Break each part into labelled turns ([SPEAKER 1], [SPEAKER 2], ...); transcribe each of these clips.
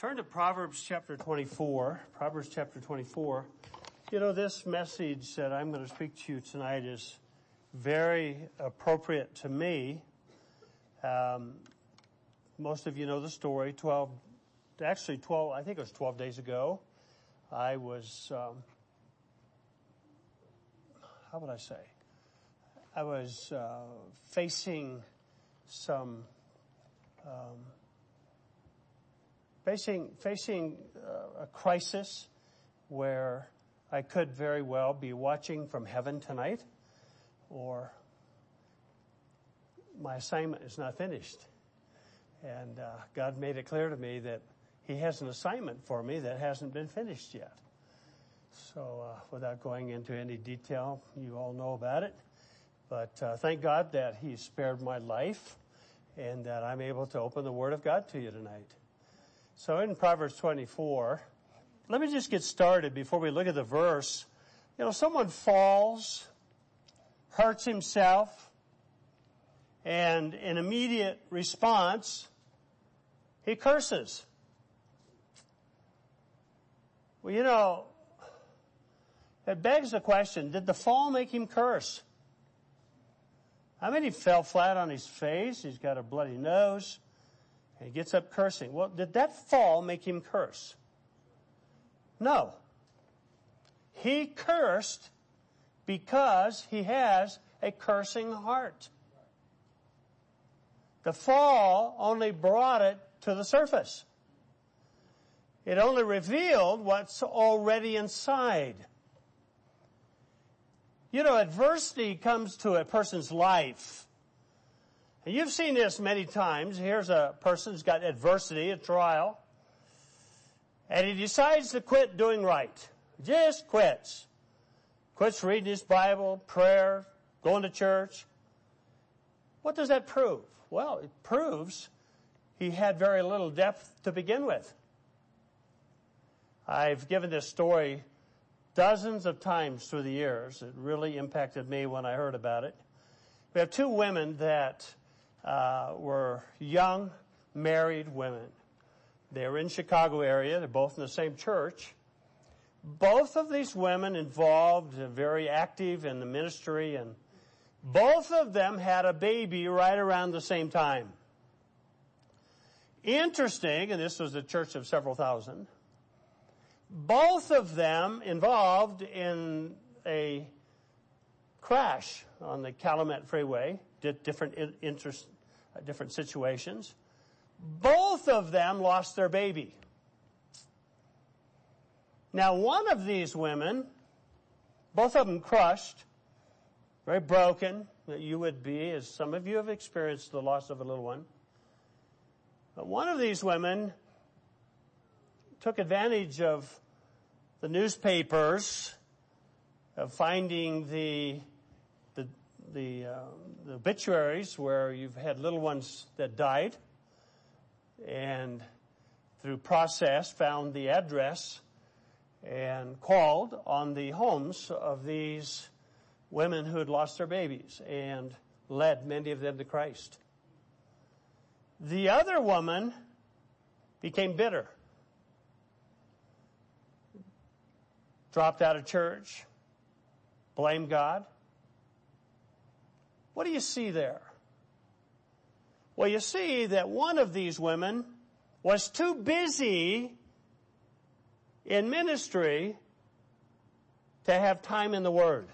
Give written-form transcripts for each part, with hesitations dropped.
[SPEAKER 1] Turn to Proverbs chapter 24. Proverbs chapter 24. You know, this message that I'm going to speak to you tonight is very appropriate to me. Most of you know the story. 12, I think it was 12 days ago. I was, how would I say? I was facing some facing a crisis where I could very well be watching from heaven tonight, or my assignment is not finished. And God made it clear to me that He has an assignment for me that hasn't been finished yet. So without going into any detail, you all know about it. But thank God that He spared my life and that I'm able to open the Word of God to you tonight. So in Proverbs 24, let me just get started before we look at the verse. You know, someone falls, hurts himself, and in immediate response, he curses. Well, you know, it begs the question, did the fall make him curse? I mean, he fell flat on his face, he's got a bloody nose, and he gets up cursing. Well, did that fall make him curse? No. He cursed because he has a cursing heart. The fall only brought it to the surface. It only revealed what's already inside. You know, adversity comes to a person's life. And you've seen this many times. Here's a person who's got adversity, a trial, and he decides to quit doing right. Just quits. Quits reading his Bible, prayer, going to church. What does that prove? Well, it proves he had very little depth to begin with. I've given this story dozens of times through the years. It really impacted me when I heard about it. We have two women that were young, married women. They were in Chicago area. They're both in the same church. Both of these women involved, very active in the ministry, and both of them had a baby right around the same time. Interesting, and this was a church of several thousand, both of them involved in a crash on the Calumet Freeway, different situations. Both of them lost their baby. Now, one of these women, both of them crushed, very broken, that you would be, as some of you have experienced the loss of a little one. But one of these women took advantage of the newspapers, of finding the obituaries where you've had little ones that died, and through process found the address and called on the homes of these women who had lost their babies and led many of them to Christ. The other woman became bitter, dropped out of church, blamed God. What do you see there? Well, you see that one of these women was too busy in ministry to have time in the Word,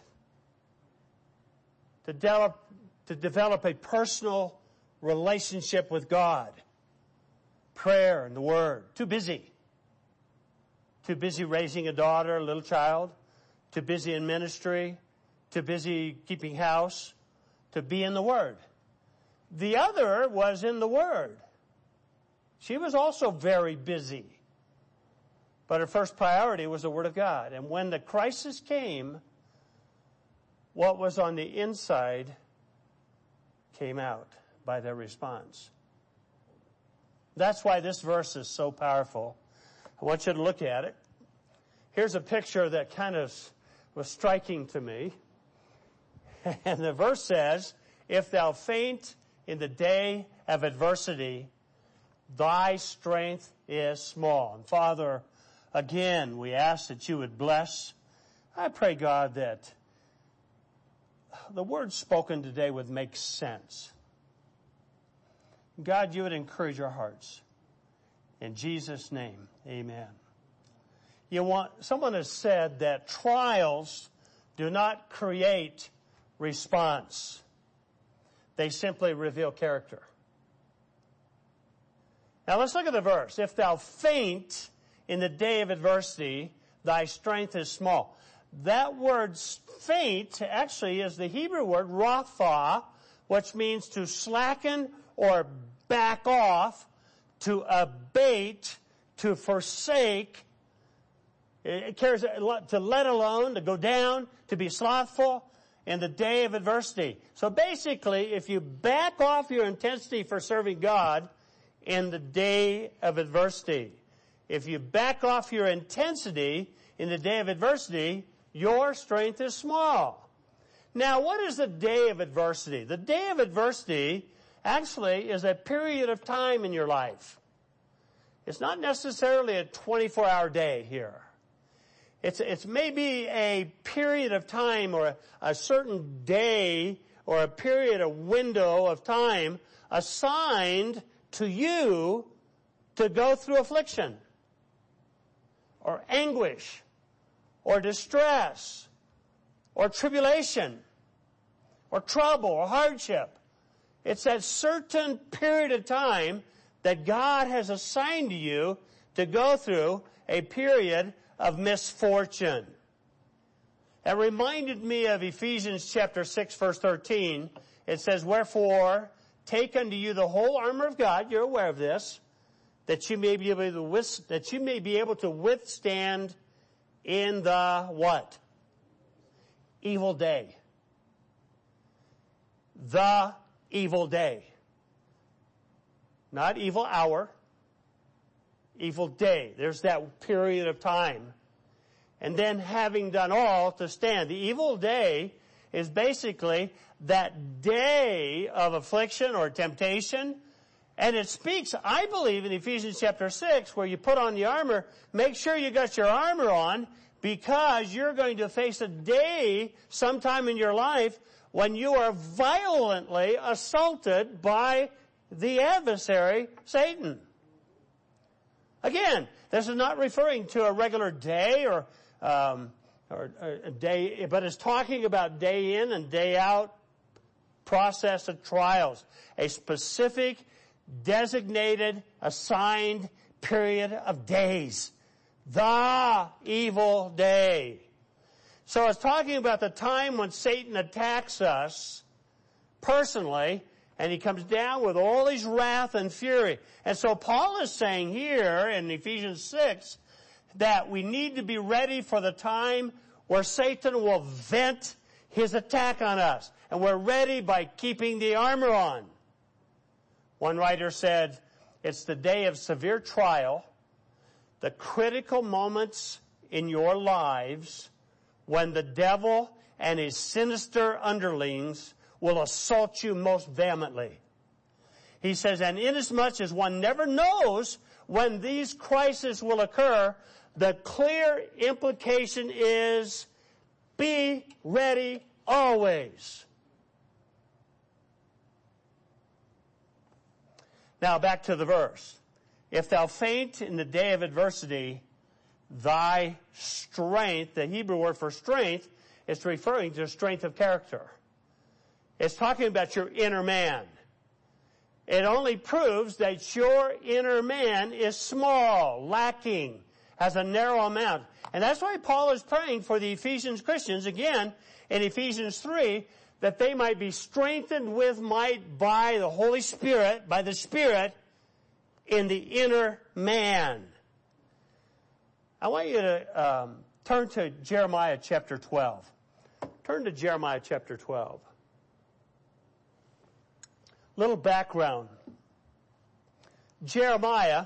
[SPEAKER 1] to develop a personal relationship with God, prayer and the Word. Too busy. Too busy raising a daughter, a little child. Too busy in ministry. Too busy keeping house. To be in the Word. The other was in the Word. She was also very busy. But her first priority was the Word of God. And when the crisis came, what was on the inside came out by their response. That's why this verse is so powerful. I want you to look at it. Here's a picture that kind of was striking to me. And the verse says, if thou faint in the day of adversity, Thy strength is small. And Father, again, we ask that you would bless. I pray, God, that the words spoken today would make sense. God, you would encourage our hearts. In Jesus' name, amen. Someone has said that trials do not create response. They simply reveal character. Now let's look at the verse. If thou faint in the day of adversity, thy strength is small. That word faint actually is the Hebrew word rapha, which means to slacken or back off, to abate, to forsake. It carries to let alone, to go down, to be slothful in the day of adversity. So basically, if you back off your intensity for serving God in the day of adversity, if you back off your intensity in the day of adversity, your strength is small. Now, what is the day of adversity? The day of adversity actually is a period of time in your life. It's not necessarily a 24-hour day here. It's maybe a period of time or a certain day or a period, a window of time assigned to you to go through affliction or anguish or distress or tribulation or trouble or hardship. It's that certain period of time that God has assigned to you to go through a period of misfortune. It reminded me of Ephesians chapter 6 verse 13. It says, wherefore, take unto you the whole armor of God, you're aware of this, that you may be able to withstand in the what? Evil day. The evil day. Not evil hour. Evil day. There's that period of time. And then having done all to stand. The evil day is basically that day of affliction or temptation. And it speaks, I believe, in Ephesians chapter 6, where you put on the armor, make sure you got your armor on, because you're going to face a day sometime in your life when you are violently assaulted by the adversary, Satan. Again, this is not referring to a regular day or a day, but it's talking about day in and day out process of trials. A specific, designated, assigned period of days. The evil day. So it's talking about the time when Satan attacks us personally, and he comes down with all his wrath and fury. And so Paul is saying here in Ephesians 6 that we need to be ready for the time where Satan will vent his attack on us. And we're ready by keeping the armor on. One writer said, it's the day of severe trial, the critical moments in your lives when the devil and his sinister underlings will assault you most vehemently. He says, and inasmuch as one never knows when these crises will occur, the clear implication is be ready always. Now back to the verse. If thou faint in the day of adversity, thy strength, the Hebrew word for strength, is referring to strength of character. It's talking about your inner man. It only proves that your inner man is small, lacking, has a narrow amount. And that's why Paul is praying for the Ephesians Christians, again, in Ephesians 3, that they might be strengthened with might by the Holy Spirit, by the Spirit, in the inner man. I want you to turn to Jeremiah chapter 12. Turn to Jeremiah chapter 12. Little background. Jeremiah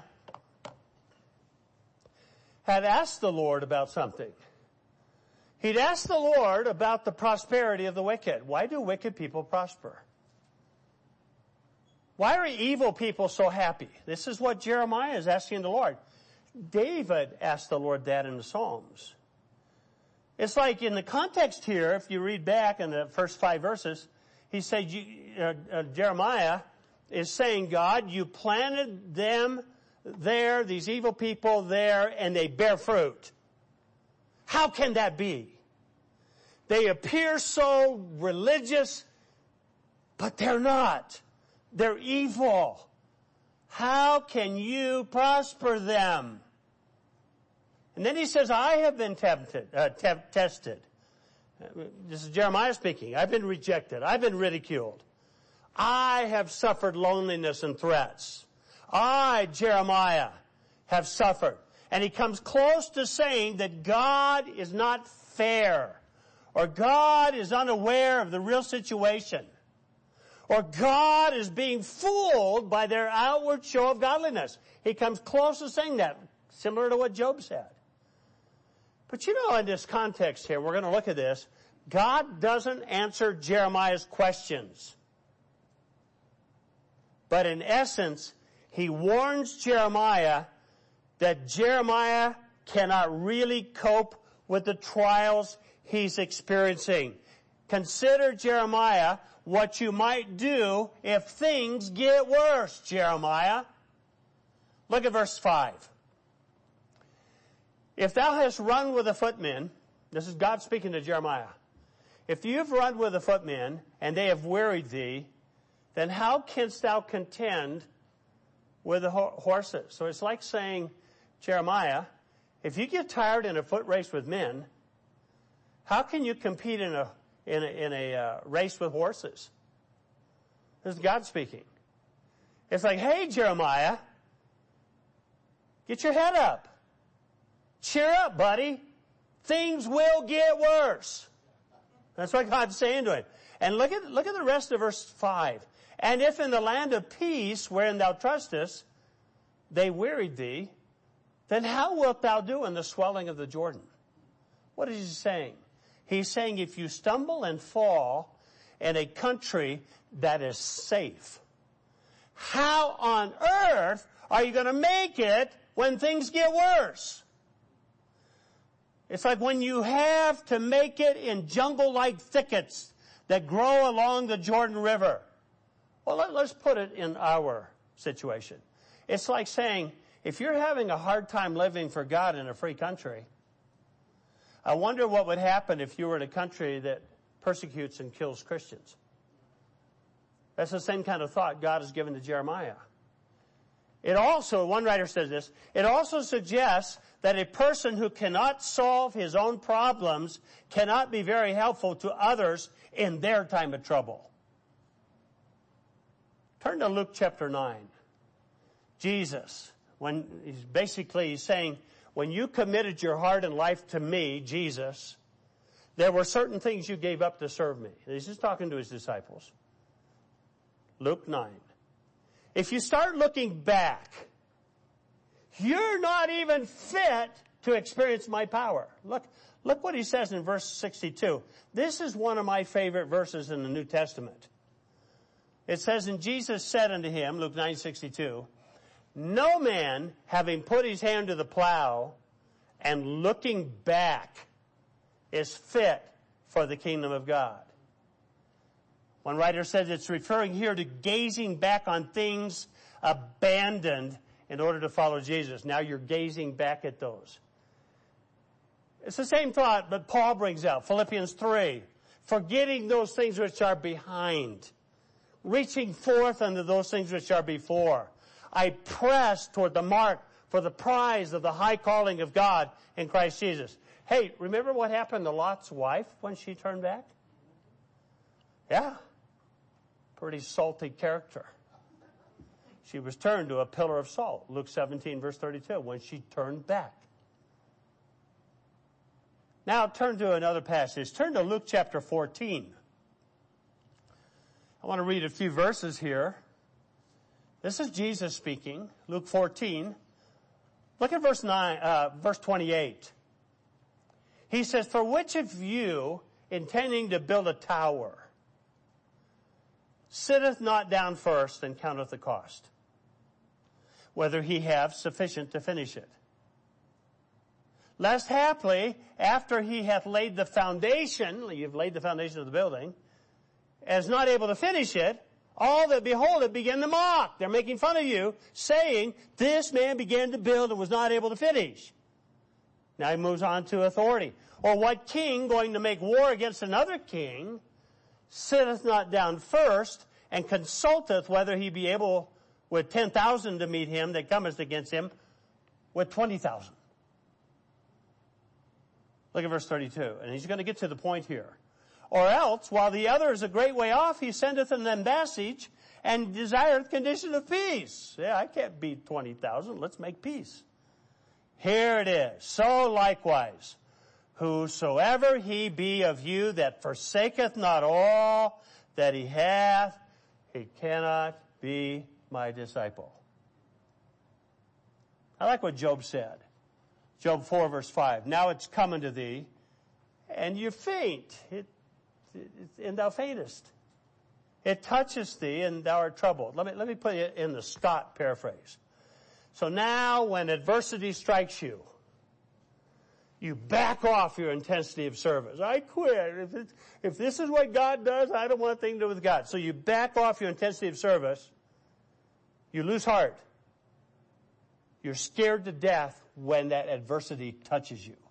[SPEAKER 1] had asked the Lord about something. He'd asked the Lord about the prosperity of the wicked. Why do wicked people prosper? Why are evil people so happy? This is what Jeremiah is asking the Lord. David asked the Lord that in the Psalms. It's like in the context here, if you read back in the first 5 verses, he said, Jeremiah is saying, God, you planted them there, these evil people there, and they bear fruit. How can that be? They appear so religious, but they're not. They're evil. How can you prosper them? And then he says, I have been tested. This is Jeremiah speaking. I've been rejected. I've been ridiculed. I have suffered loneliness and threats. I, Jeremiah, have suffered. And he comes close to saying that God is not fair, or God is unaware of the real situation, or God is being fooled by their outward show of godliness. He comes close to saying that, similar to what Job said. But you know, in this context here, we're going to look at this. God doesn't answer Jeremiah's questions. But in essence, he warns Jeremiah that Jeremiah cannot really cope with the trials he's experiencing. Consider, Jeremiah, what you might do if things get worse, Jeremiah. Look at verse 5. If thou hast run with the footmen, this is God speaking to Jeremiah. If you've run with the footmen, and they have wearied thee, then how canst thou contend with the horses? So it's like saying, Jeremiah, if you get tired in a foot race with men, how can you compete in a race with horses? This is God speaking. It's like, hey, Jeremiah, get your head up. Cheer up, buddy. Things will get worse. That's what God's saying to him. And look at the rest of verse 5. And if in the land of peace wherein thou trustest, they wearied thee, then how wilt thou do in the swelling of the Jordan? What is he saying? He's saying if you stumble and fall in a country that is safe, how on earth are you going to make it when things get worse? It's like when you have to make it in jungle-like thickets that grow along the Jordan River. Well, let's put it in our situation. It's like saying, if you're having a hard time living for God in a free country, I wonder what would happen if you were in a country that persecutes and kills Christians. That's the same kind of thought God has given to Jeremiah. It also, one writer says this, it also suggests that a person who cannot solve his own problems cannot be very helpful to others in their time of trouble. Turn to Luke chapter 9. Jesus, when he's saying, when you committed your heart and life to me, Jesus, there were certain things you gave up to serve me. He's just talking to his disciples. Luke 9. If you start looking back, you're not even fit to experience my power. Look what he says in verse 62. This is one of my favorite verses in the New Testament. It says, and Jesus said unto him, Luke 9:62, no man having put his hand to the plow and looking back is fit for the kingdom of God. One writer says it's referring here to gazing back on things abandoned in order to follow Jesus. Now you're gazing back at those. It's the same thought, but Paul brings out, Philippians 3, forgetting those things which are behind, reaching forth unto those things which are before. I press toward the mark for the prize of the high calling of God in Christ Jesus. Hey, remember what happened to Lot's wife when she turned back? Yeah. Pretty salty character. She was turned to a pillar of salt. Luke 17, verse 32, when she turned back. Now turn to another passage. Turn to Luke chapter 14. I want to read a few verses here. This is Jesus speaking, Luke 14. Look at verse 28. He says, for which of you, intending to build a tower, sitteth not down first and counteth the cost, whether he have sufficient to finish it. Lest haply, after he hath laid the foundation, you've laid the foundation of the building, and is not able to finish it, all that behold it begin to mock. They're making fun of you, saying, this man began to build and was not able to finish. Now he moves on to authority. Or what king going to make war against another king sitteth not down first and consulteth whether he be able with 10,000 to meet him that cometh against him with 20,000. Look at verse 32. And he's going to get to the point here. Or else, while the other is a great way off, he sendeth an embassage and desireth condition of peace. Yeah, I can't beat 20,000. Let's make peace. Here it is. So likewise, whosoever he be of you that forsaketh not all that he hath, he cannot be my disciple. I like what Job said. Job 4 verse 5. Now it's come unto thee, and you faint, and thou faintest. It touches thee, and thou art troubled. Let me put it in the Scott paraphrase. So now when adversity strikes you, you back off your intensity of service. I quit. If this is what God does, I don't want anything to do with God. So you back off your intensity of service. You lose heart. You're scared to death when that adversity touches you.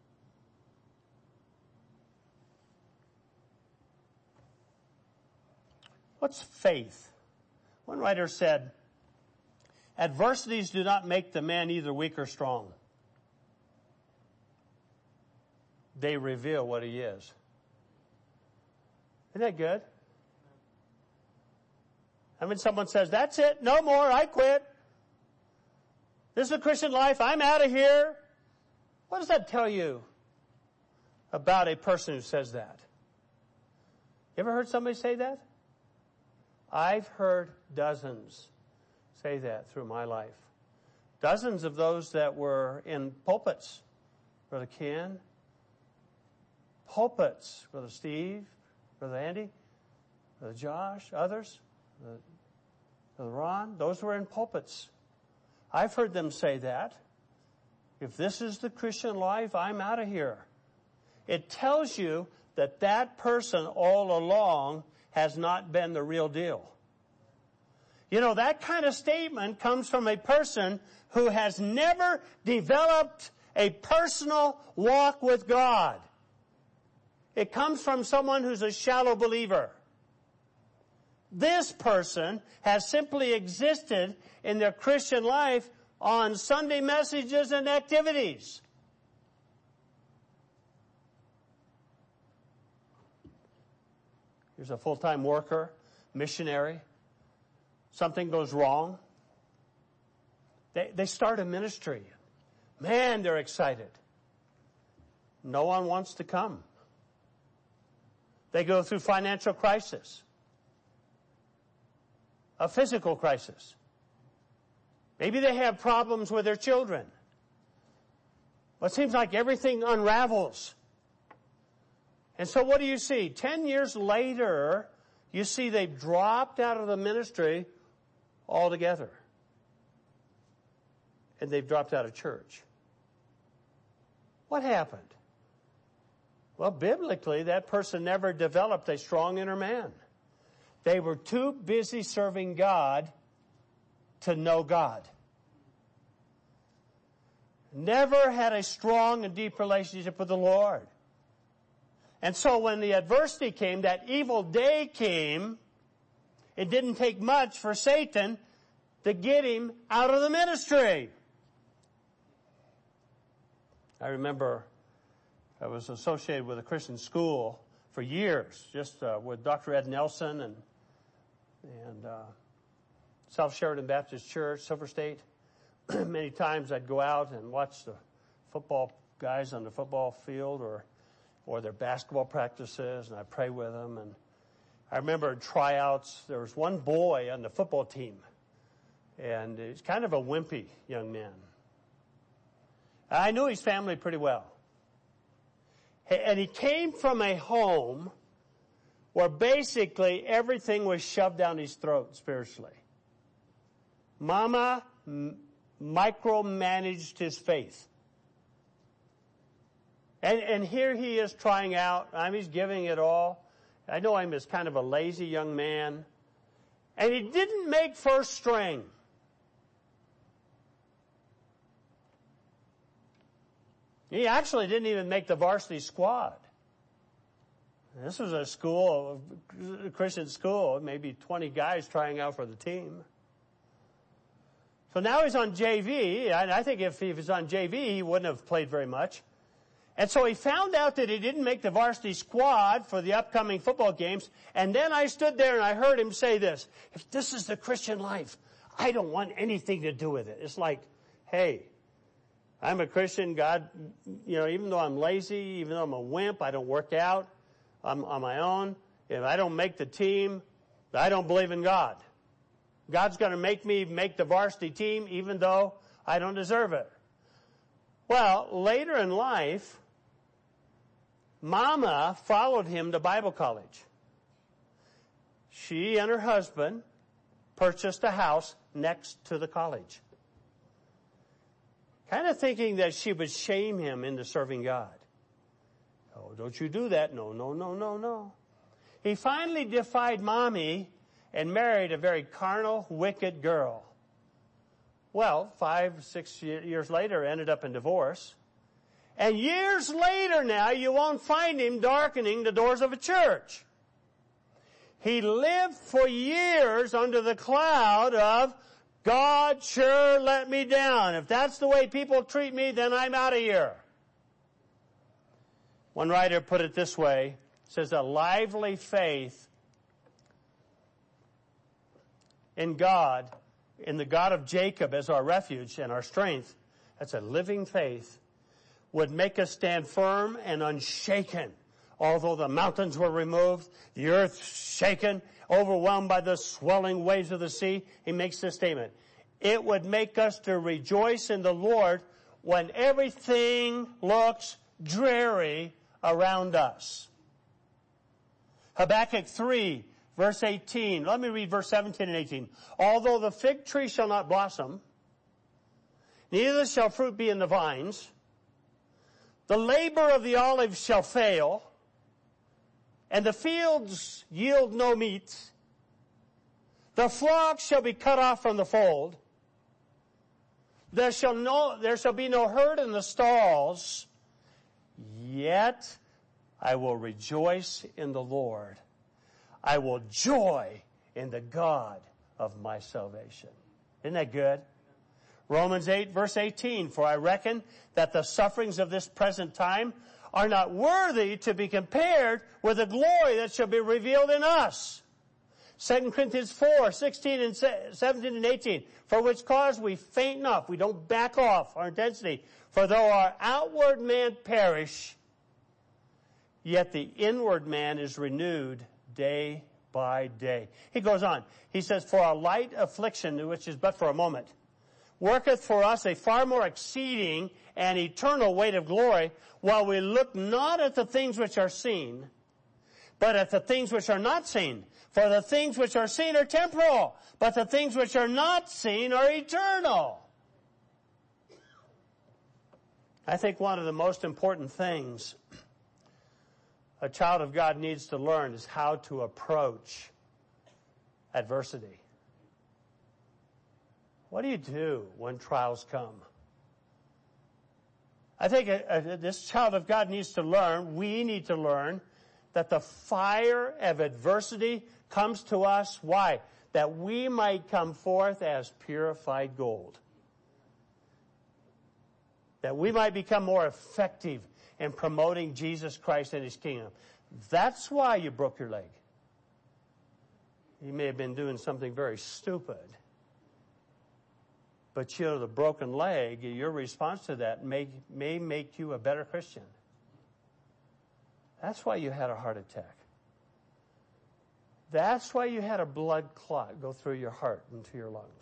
[SPEAKER 1] What's faith? One writer said, adversities do not make the man either weak or strong. They reveal what he is. Isn't that good? I mean, someone says, that's it, no more, I quit. This is a Christian life, I'm out of here. What does that tell you about a person who says that? You ever heard somebody say that? I've heard dozens say that through my life. Dozens of those that were in pulpits. Brother Ken, pulpits. Brother Steve, Brother Andy, Brother Josh, others, Brother Ron, those were in pulpits. I've heard them say that. If this is the Christian life, I'm out of here. It tells you that that person all along has not been the real deal. You know, that kind of statement comes from a person who has never developed a personal walk with God. It comes from someone who's a shallow believer. This person has simply existed in their Christian life on Sunday messages and activities. Here's a full-time worker, missionary. Something goes wrong. They start a ministry. Man, they're excited. No one wants to come. They go through financial crisis, a physical crisis. Maybe they have problems with their children. Well, it seems like everything unravels. And so what do you see? 10 years later, you see they've dropped out of the ministry altogether. And they've dropped out of church. What happened? Well, biblically, that person never developed a strong inner man. They were too busy serving God to know God. Never had a strong and deep relationship with the Lord. And so when the adversity came, that evil day came, it didn't take much for Satan to get him out of the ministry. I remember I was associated with a Christian school for years, just with Dr. Ed Nelson and South Sheridan Baptist Church, Silver State. Many times I'd go out and watch the football guys on the football field or their basketball practices, and I'd pray with them. And I remember tryouts, there was one boy on the football team, and he's kind of a wimpy young man. I knew his family pretty well. And he came from a home where basically everything was shoved down his throat spiritually. Mama micromanaged his faith. And here he is trying out. He's giving it all. I know him as kind of a lazy young man. And he didn't make first string. He actually didn't even make the varsity squad. This was a school, a Christian school, maybe 20 guys trying out for the team. So now he's on JV, and I think if he was on JV, he wouldn't have played very much. And so he found out that he didn't make the varsity squad for the upcoming football games, and then I stood there and I heard him say this: if this is the Christian life, I don't want anything to do with it. It's like, hey, I'm a Christian. God, even though I'm lazy, even though I'm a wimp, I don't work out, I'm on my own. If I don't make the team, I don't believe in God. God's going to make me make the varsity team even though I don't deserve it. Well, later in life, Mama followed him to Bible college. She and her husband purchased a house next to the college, kind of thinking that she would shame him into serving God. Oh, don't you do that. No. He finally defied Mommy and married a very carnal, wicked girl. Well, 5-6 years later, ended up in divorce. And years later now, you won't find him darkening the doors of a church. He lived for years under the cloud of, God sure let me down. If that's the way people treat me, then I'm out of here. One writer put it this way, says, a lively faith in God, in the God of Jacob as our refuge and our strength, that's a living faith, would make us stand firm and unshaken. Although the mountains were removed, the earth shaken, overwhelmed by the swelling waves of the sea, he makes this statement: it would make us to rejoice in the Lord when everything looks dreary around us. Habakkuk 3, verse 18. Let me read verse 17 and 18. Although the fig tree shall not blossom, neither shall fruit be in the vines, the labor of the olive shall fail, and the fields yield no meat, the flock shall be cut off from the fold, there shall be no herd in the stalls, yet I will rejoice in the Lord. I will joy in the God of my salvation. Isn't that good? Romans 8, verse 18, for I reckon that the sufferings of this present time are not worthy to be compared with the glory that shall be revealed in us. 2 Corinthians 4, 16 and 17 and 18, for which cause we faint not, we don't back off our intensity. For though our outward man perish, yet the inward man is renewed day by day. He goes on. He says, for a light affliction, which is but for a moment, worketh for us a far more exceeding and eternal weight of glory, while we look not at the things which are seen, but at the things which are not seen. For the things which are seen are temporal, but the things which are not seen are eternal. I think one of the most important things a child of God needs to learn is how to approach adversity. What do you do when trials come? I think this child of God needs to learn, we need to learn, that the fire of adversity comes to us. Why? That we might come forth as purified gold. That we might become more effective in promoting Jesus Christ and His kingdom. That's why you broke your leg. You may have been doing something very stupid. But the broken leg, your response to that may make you a better Christian. That's why you had a heart attack. That's why you had a blood clot go through your heart into your lungs.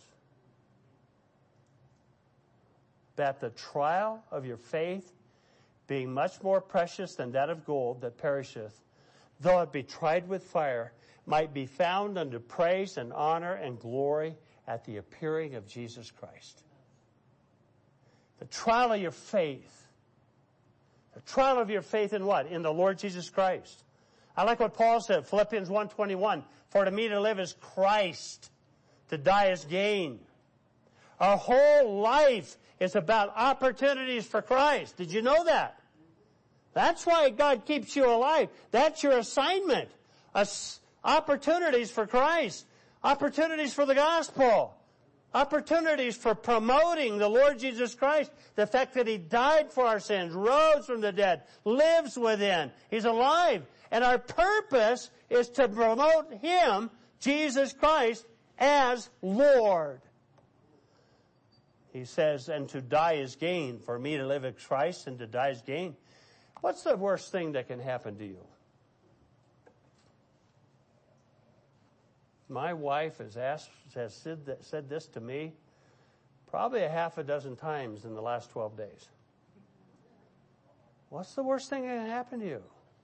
[SPEAKER 1] That the trial of your faith, being much more precious than that of gold that perisheth, though it be tried with fire, might be found unto praise and honor and glory at the appearing of Jesus Christ. The trial of your faith. The trial of your faith in what? In the Lord Jesus Christ. I like what Paul said, Philippians 1:21, for to me to live is Christ, to die is gain. Our whole life is about opportunities for Christ. Did you know that? That's why God keeps you alive. That's your assignment. Opportunities for Christ. Opportunities for the gospel. Opportunities for promoting the Lord Jesus Christ. The fact that He died for our sins, rose from the dead, lives within. He's alive. And our purpose is to promote Him, Jesus Christ, as Lord. He says, and to die is gain. For me to live is Christ and to die is gain. What's the worst thing that can happen to you? My wife has said this to me probably a half a dozen times in the last 12 days. What's the worst thing that can happen to you?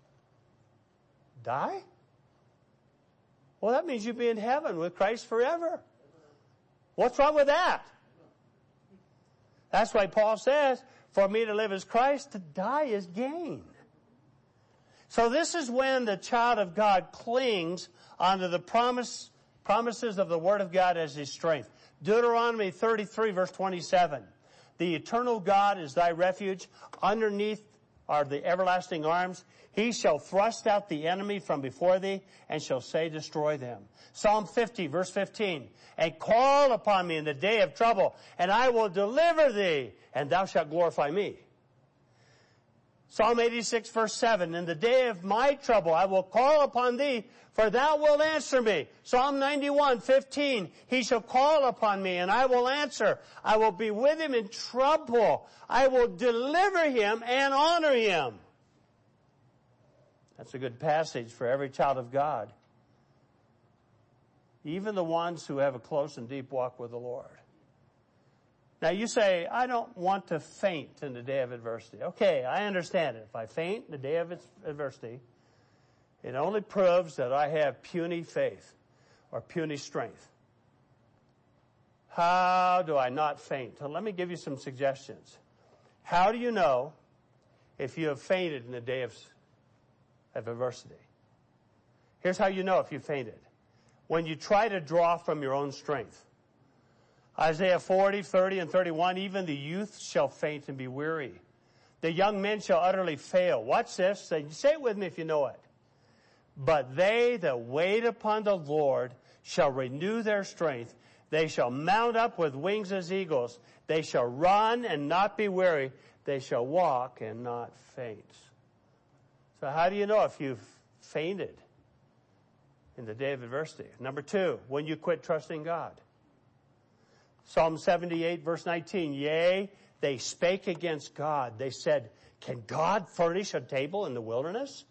[SPEAKER 1] Die? Well, that means you'll be in heaven with Christ forever. What's wrong with that? That's why Paul says, for me to live is Christ, to die is gain. So this is when the child of God clings onto the promises of the Word of God as his strength. Deuteronomy 33 verse 27. The eternal God is thy refuge. Underneath are the everlasting arms. He shall thrust out the enemy from before thee and shall say, destroy them. Psalm 50 verse 15. And call upon me in the day of trouble, and I will deliver thee, and thou shalt glorify me. Psalm 86 verse 7. In the day of my trouble I will call upon thee, for thou wilt answer me. Psalm 91:15. He shall call upon me, and I will answer. I will be with him in trouble. I will deliver him and honor him. That's a good passage for every child of God. Even the ones who have a close and deep walk with the Lord. Now you say, I don't want to faint in the day of adversity. Okay, I understand it. If I faint in the day of adversity, it only proves that I have puny faith or puny strength. How do I not faint? So let me give you some suggestions. How do you know if you have fainted in the day of adversity? Here's how you know if you fainted. When you try to draw from your own strength. Isaiah 40, 30, and 31, even the youth shall faint and be weary. The young men shall utterly fail. Watch this. Say it with me if you know it. But they that wait upon the Lord shall renew their strength. They shall mount up with wings as eagles. They shall run and not be weary. They shall walk and not faint. So how do you know if you've fainted in the day of adversity? Number 2, when you quit trusting God. Psalm 78 verse 19, yea, they spake against God. They said, can God furnish a table in the wilderness?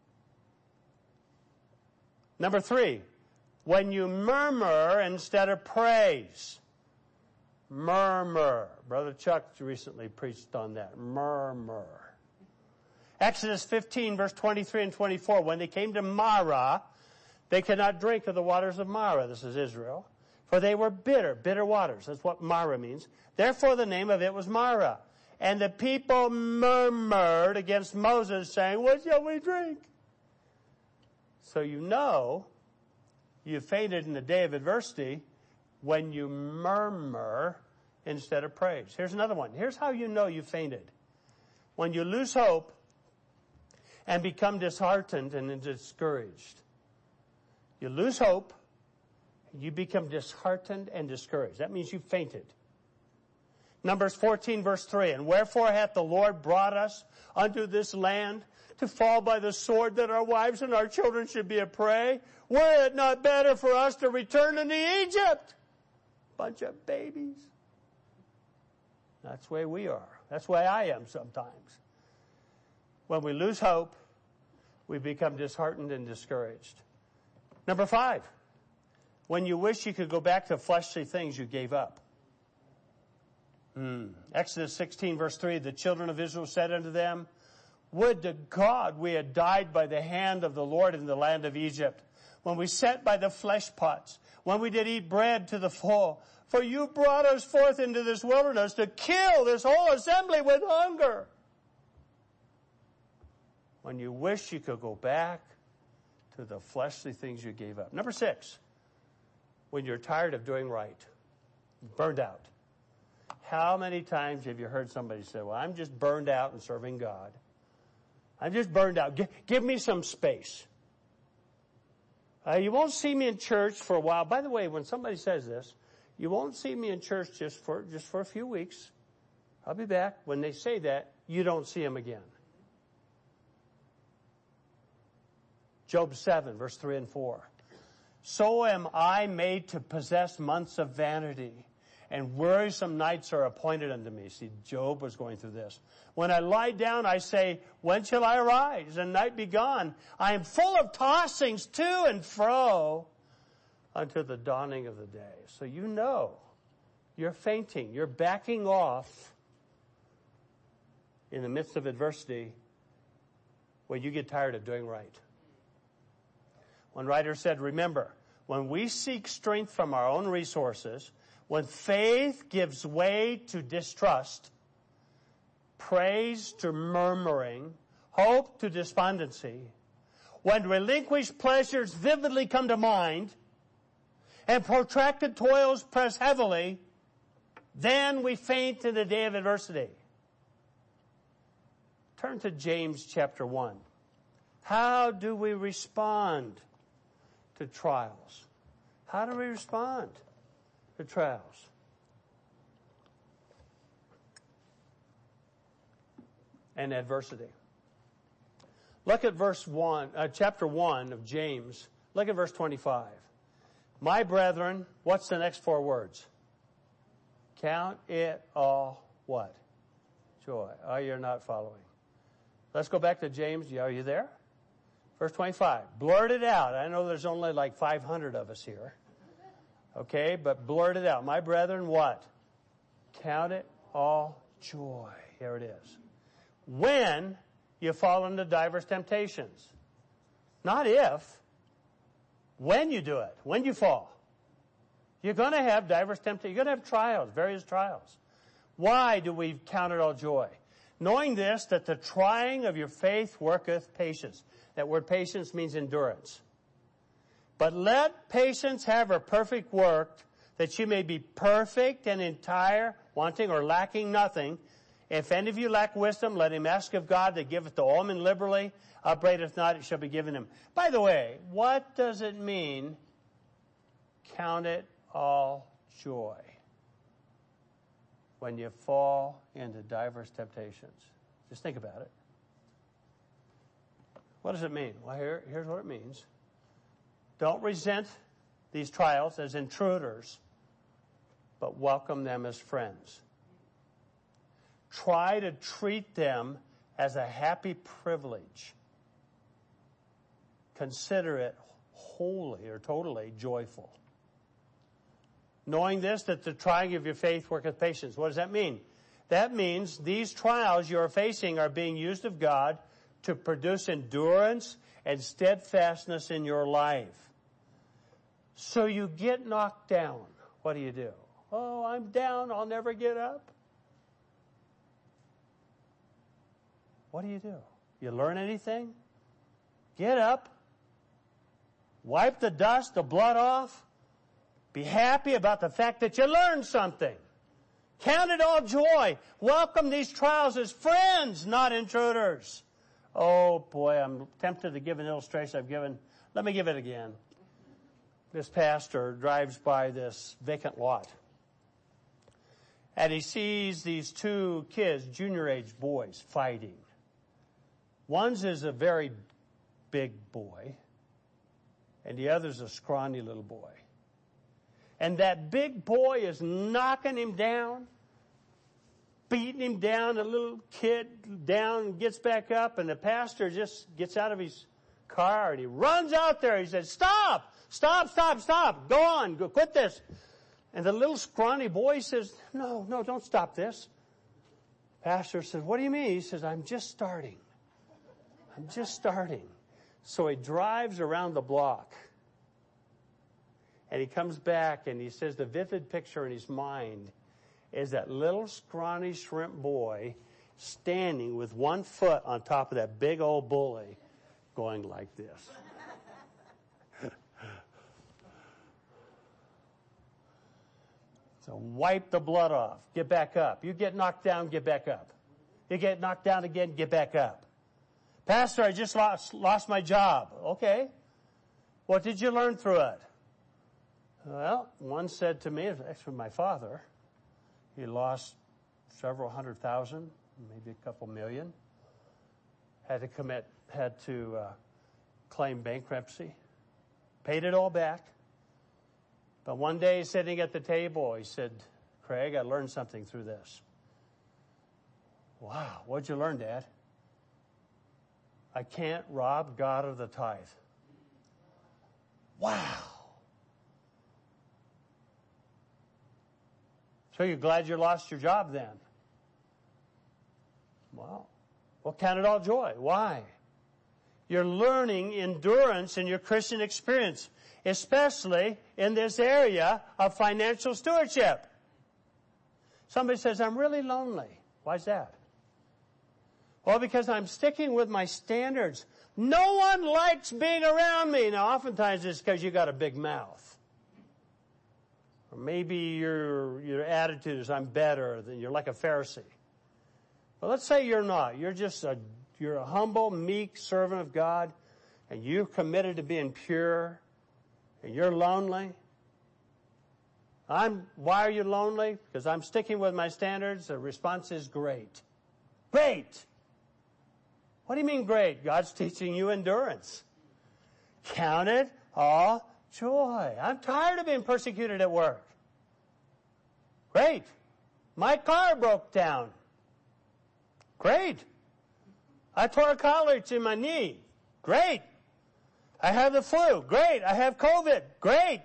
[SPEAKER 1] Number 3, when you murmur instead of praise. Murmur. Brother Chuck recently preached on that. Murmur. Exodus 15 verse 23 and 24, when they came to Marah, they could not drink of the waters of Marah. This is Israel. For they were bitter waters. That's what Marah means. Therefore the name of it was Marah. And the people murmured against Moses, saying, what shall we drink? So you know you fainted in the day of adversity when you murmur instead of praise. Here's another one. Here's how you know you fainted. When you lose hope and become disheartened and discouraged. You lose hope. You become disheartened and discouraged. That means you fainted. Numbers 14 verse 3. And wherefore hath the Lord brought us unto this land to fall by the sword, that our wives and our children should be a prey? Were it not better for us to return into Egypt? Bunch of babies. That's the way we are. That's the way I am sometimes. When we lose hope, we become disheartened and discouraged. Number 5. When you wish you could go back to fleshly things you gave up. Exodus 16 verse 3, the children of Israel said unto them, Would to God we had died by the hand of the Lord in the land of Egypt, when we sat by the flesh pots, when we did eat bread to the full. For you brought us forth into this wilderness to kill this whole assembly with hunger. When you wish you could go back to the fleshly things you gave up. Number 6, when you're tired of doing right, burned out. How many times have you heard somebody say, well, I'm just burned out in serving God. I'm just burned out. Give me some space. You won't see me in church for a while. By the way, when somebody says this, you won't see me in church just for a few weeks. I'll be back. When they say that, you don't see them again. Job 7, verse 3 and 4. So am I made to possess months of vanity, and wearisome nights are appointed unto me. See, Job was going through this. When I lie down, I say, when shall I arise and night be gone? I am full of tossings to and fro unto the dawning of the day. So you know you're fainting. You're backing off in the midst of adversity when you get tired of doing right. One writer said, remember, when we seek strength from our own resources, when faith gives way to distrust, praise to murmuring, hope to despondency, when relinquished pleasures vividly come to mind, and protracted toils press heavily, then we faint in the day of adversity. Turn to James chapter 1. How do we respond to trials? How do we respond to trials? And adversity. Look at chapter 1 of James. Look at verse 25. My brethren, what's the next 4 words? Count it all what? Joy. Oh, you're not following. Let's go back to James. Are you there? Verse 25. Blurt it out. I know there's only like 500 of us here. Okay, but blurt it out. My brethren, what? Count it all joy. Here it is. When you fall into diverse temptations. Not if. When you do it. When you fall. You're going to have diverse temptations. You're going to have trials, various trials. Why do we count it all joy? Knowing this, that the trying of your faith worketh patience. That word patience means endurance. But let patience have her perfect work, that you may be perfect and entire, wanting or lacking nothing. If any of you lack wisdom, let him ask of God, that giveth to all men liberally, upbraideth not, it shall be given him. By the way, what does it mean, count it all joy, when you fall into diverse temptations? Just think about it. What does it mean? Well, here's what it means. Don't resent these trials as intruders, but welcome them as friends. Try to treat them as a happy privilege. Consider it wholly or totally joyful. Knowing this, that the trying of your faith worketh patience. What does that mean? That means these trials you are facing are being used of God to produce endurance and steadfastness in your life. So you get knocked down. What do? Oh, I'm down. I'll never get up. What do? You learn anything? Get up. Wipe the dust, the blood off. Be happy about the fact that you learned something. Count it all joy. Welcome these trials as friends, not intruders. Oh boy, I'm tempted to give an illustration let me give it again. This pastor drives by this vacant lot. And he sees these 2 kids, junior-age boys, fighting. One's is a very big boy, and the other's a scrawny little boy. And that big boy is knocking him down, beating him down, the little kid down, gets back up, and the pastor just gets out of his car and he runs out there. He says, stop, go on, go, quit this. And the little scrawny boy says, no, don't stop this. Pastor says, what do you mean? He says, I'm just starting. I'm just starting. So he drives around the block. And he comes back and he says the vivid picture in his mind is that little scrawny shrimp boy standing with one foot on top of that big old bully going like this. So wipe the blood off. Get back up. You get knocked down, get back up. You get knocked down again, get back up. Pastor, I just lost my job. Okay. What did you learn through it? Well, one said to me, actually my father, he lost several $100,000, maybe a couple million. Had to claim bankruptcy. Paid it all back. But one day sitting at the table, he said, Craig, I learned something through this. Wow, what'd you learn, Dad? I can't rob God of the tithe. Wow. So you're glad you lost your job then? Well, count it all joy. Why? You're learning endurance in your Christian experience, especially in this area of financial stewardship. Somebody says, I'm really lonely. Why is that? Well, because I'm sticking with my standards. No one likes being around me. Now, oftentimes it's because you got a big mouth. Or maybe your attitude is I'm better than you're like a Pharisee. Well, let's say you're not. You're a humble, meek servant of God, and you're committed to being pure, and you're lonely. Why are you lonely? Because I'm sticking with my standards. The response is great. Great! What do you mean great? God's teaching you endurance. Count it all joy. I'm tired of being persecuted at work. Great. My car broke down. Great. I tore a cartilage in my knee. Great. I have the flu. Great. I have COVID. Great.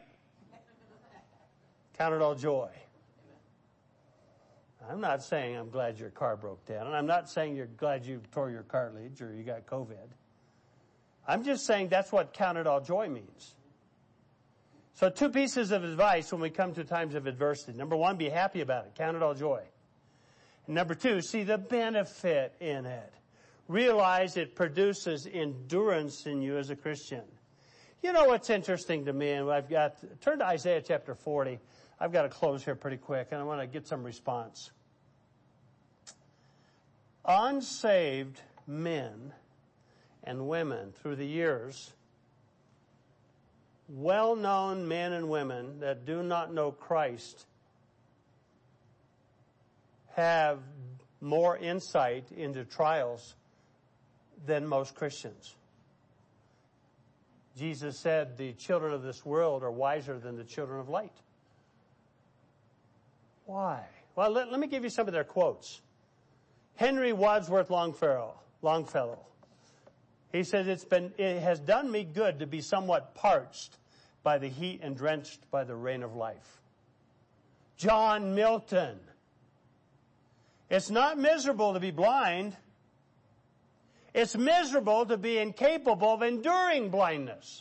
[SPEAKER 1] Count it all joy. I'm not saying I'm glad your car broke down, and I'm not saying you're glad you tore your cartilage or you got COVID. I'm just saying that's what count it all joy means. So 2 pieces of advice when we come to times of adversity. Number 1, be happy about it. Count it all joy. And number 2, see the benefit in it. Realize it produces endurance in you as a Christian. You know what's interesting to me, and turn to Isaiah chapter 40. I've got to close here pretty quick, and I want to get some response. Unsaved men and women through the years, well-known men and women that do not know Christ, have more insight into trials than most Christians. Jesus said the children of this world are wiser than the children of light. Why? Well, let me give you some of their quotes. Henry Wadsworth Longfellow. He says, it has done me good to be somewhat parched by the heat and drenched by the rain of life. John Milton. It's not miserable to be blind. It's miserable to be incapable of enduring blindness.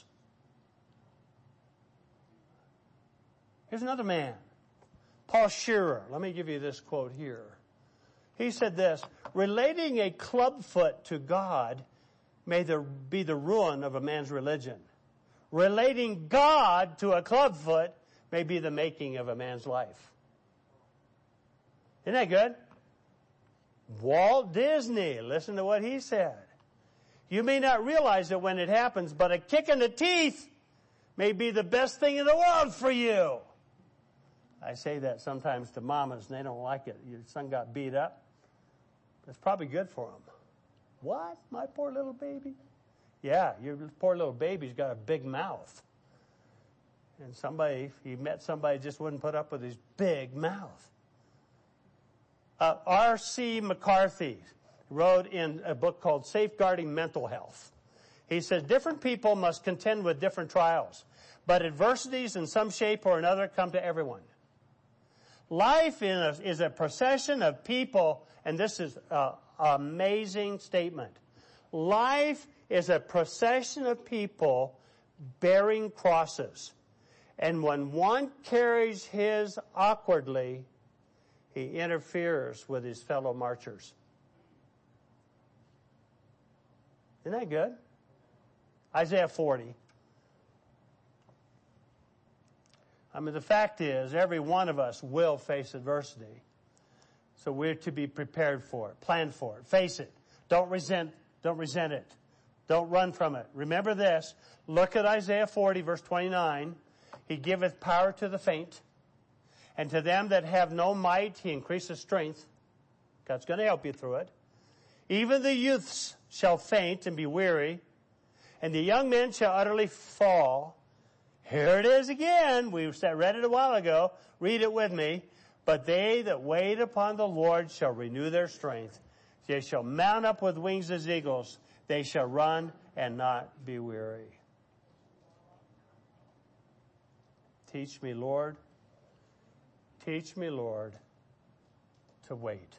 [SPEAKER 1] Here's another man, Paul Shearer. Let me give you this quote here. He said this, relating a clubfoot to God may be the ruin of a man's religion. Relating God to a clubfoot may be the making of a man's life. Isn't that good? Walt Disney, listen to what he said. You may not realize it when it happens, but a kick in the teeth may be the best thing in the world for you. I say that sometimes to mamas, and they don't like it. Your son got beat up. It's probably good for him. What? My poor little baby? Yeah, your poor little baby's got a big mouth. And he met somebody just wouldn't put up with his big mouth. R.C. McCarthy wrote in a book called Safeguarding Mental Health. He says, different people must contend with different trials, but adversities in some shape or another come to everyone. Life is a procession of people, and this is an amazing statement. Life is a procession of people bearing crosses. And when one carries his awkwardly, he interferes with his fellow marchers. Isn't that good? Isaiah 40. I mean, the fact is, every one of us will face adversity. So we're to be prepared for it, plan for it, face it. Don't resent it. Don't run from it. Remember this. Look at Isaiah 40, verse 29. He giveth power to the faint, and to them that have no might, he increases strength. God's going to help you through it. Even the youths shall faint and be weary, and the young men shall utterly fall. Here it is again. We read it a while ago. Read it with me. But they that wait upon the Lord shall renew their strength. They shall mount up with wings as eagles. They shall run and not be weary. Teach me, Lord. Teach me, Lord, to wait.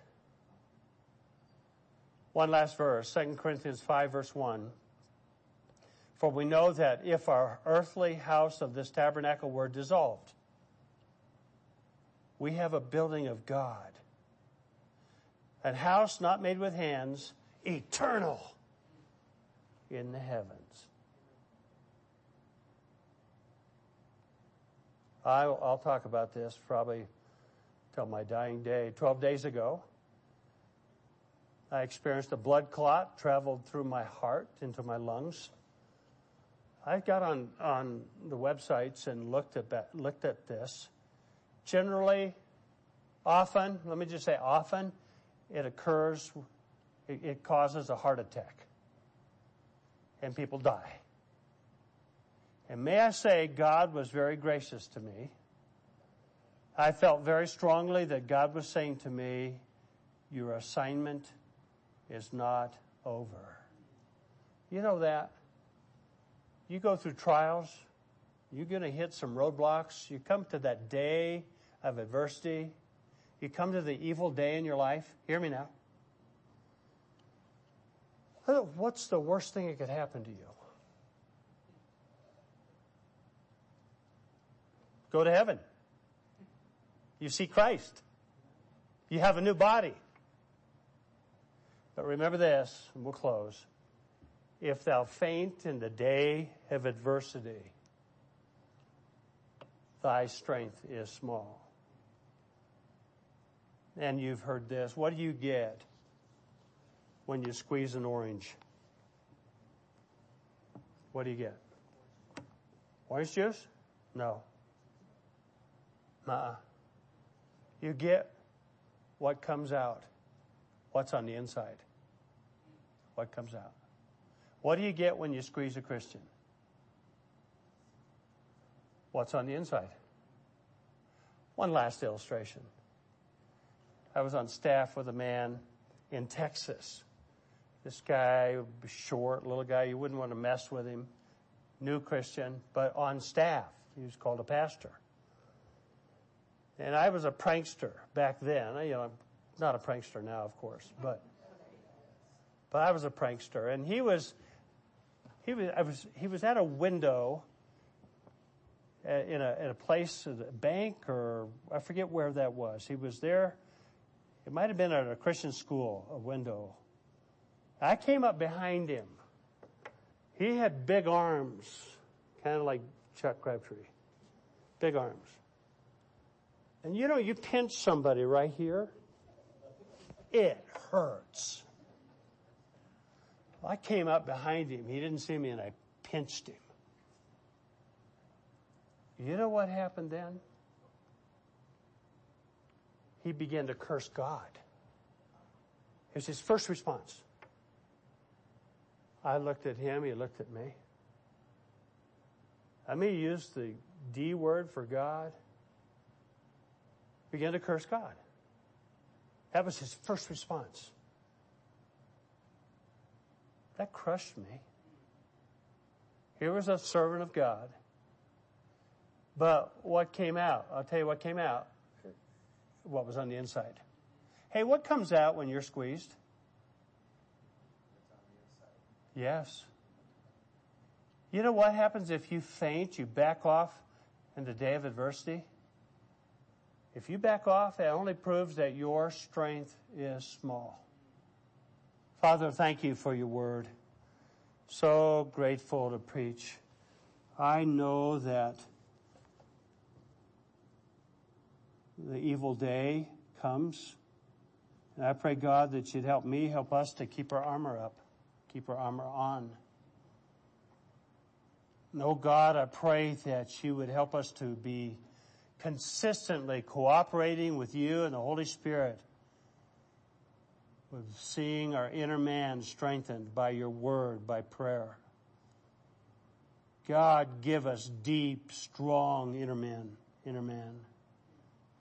[SPEAKER 1] One last verse, 2 Corinthians 5, verse 1. For we know that if our earthly house of this tabernacle were dissolved, we have a building of God, a house not made with hands, eternal in the heavens. I'll talk about this probably till my dying day. 12 days ago, I experienced a blood clot traveled through my heart into my lungs. I got on the websites and looked at this. Generally, often, let me just say often, it occurs, it causes a heart attack. And people die. And may I say, God was very gracious to me. I felt very strongly that God was saying to me, your assignment is not over. You know that? You go through trials. You're going to hit some roadblocks. You come to that day of adversity. You come to the evil day in your life. Hear me now. What's the worst thing that could happen to you? Go to heaven. You see Christ. You have a new body. But remember this, and we'll close. If thou faint in the day of adversity, thy strength is small. And you've heard this. What do you get when you squeeze an orange? What do you get? Orange juice? No. You get what comes out. What's on the inside? What comes out? What do you get when you squeeze a Christian? What's on the inside? One last illustration. I was on staff with a man in Texas. This guy, short, little guy, you wouldn't want to mess with him. New Christian, but on staff. He was called a pastor. And I was a prankster back then. I'm not a prankster now, of course, but I was a prankster. And he was at a window in a place, a bank, or I forget where that was. He was there. It might have been at a Christian school, a window. I came up behind him. He had big arms, kind of like Chuck Crabtree. Big arms. And you pinch somebody right here, it hurts. I came up behind him. He didn't see me, and I pinched him. You know what happened then? He began to curse God. It was his first response. I looked at him. He looked at me. I mean, he used the D word for God. Began to curse God. That was his first response. That crushed me. Here was a servant of God. But what came out? I'll tell you what came out. What was on the inside. Hey, what comes out when you're squeezed? Yes. You know what happens if you faint, you back off in the day of adversity? If you back off, it only proves that your strength is small. Father, thank you for your word. So grateful to preach. I know that the evil day comes. And I pray, God, that you'd help me, help us to keep our armor up, keep our armor on. And oh God, I pray that you would help us to be consistently cooperating with you and the Holy Spirit, with seeing our inner man strengthened by your word, by prayer. God, give us deep, strong inner man.